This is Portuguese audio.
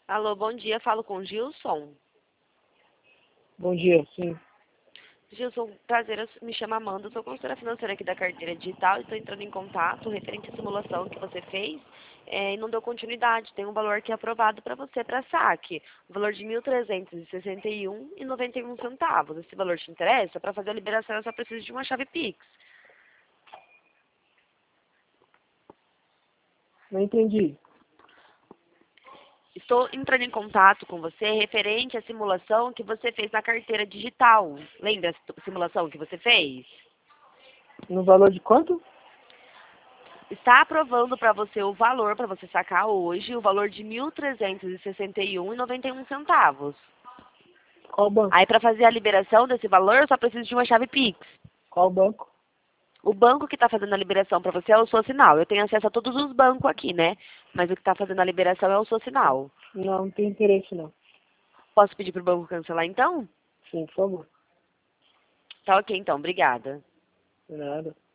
Alô, bom dia. Falo com o Gilson. Bom dia, sim. Gilson, prazer, me chamo Amanda, sou consultora financeira aqui da carteira digital. Estou entrando em contato referente à simulação que você fez e não deu continuidade. Tem um valor que é aprovado para você para saque, o valor de R$ 1.361,91. Esse valor te interessa? Para fazer a liberação eu só preciso de uma chave Pix. Não entendi. Estou entrando em contato com você referente à simulação que você fez na carteira digital. Lembra a simulação que você fez? No valor de quanto? Está aprovando para você o valor para você sacar hoje, o valor de R$ 1.361,91. Qual banco? Aí para fazer a liberação desse valor, eu só preciso de uma chave Pix. Qual banco? O banco que está fazendo a liberação para você é o Socinal. Eu tenho acesso a todos os bancos aqui, né? Mas o que está fazendo a liberação é o Socinal. Não tem interesse, não. Posso pedir para o banco cancelar então? Sim, por favor. Tá ok então, obrigada. De nada.